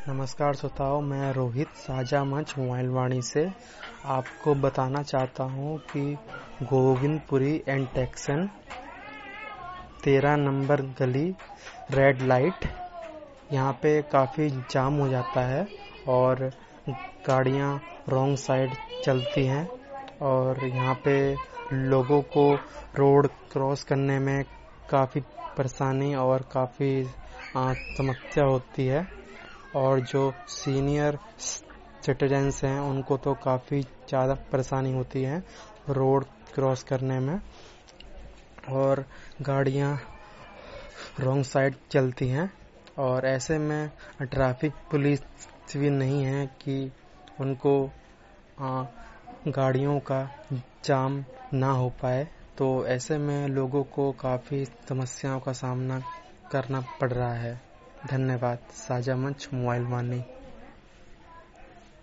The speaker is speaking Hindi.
नमस्कार श्रोताओं, मैं रोहित साझा मंच मोबाइल वाणी से आपको बताना चाहता हूँ कि गोविंदपुरी एंड टेक्सन 13 नंबर गली रेड लाइट यहाँ पे काफ़ी जाम हो जाता है और गाड़ियाँ रॉन्ग साइड चलती हैं और यहाँ पे लोगों को रोड क्रॉस करने में काफ़ी परेशानी और काफ़ी समस्या होती है। और जो सीनियर सिटीजन्स हैं उनको तो काफ़ी ज़्यादा परेशानी होती है रोड क्रॉस करने में और गाड़ियाँ रॉन्ग साइड चलती हैं। और ऐसे में ट्रैफिक पुलिस भी नहीं है कि उनको गाड़ियों का जाम ना हो पाए, तो ऐसे में लोगों को काफ़ी समस्याओं का सामना करना पड़ रहा है। धन्यवाद। साझा मंच मोबाइल वाणी।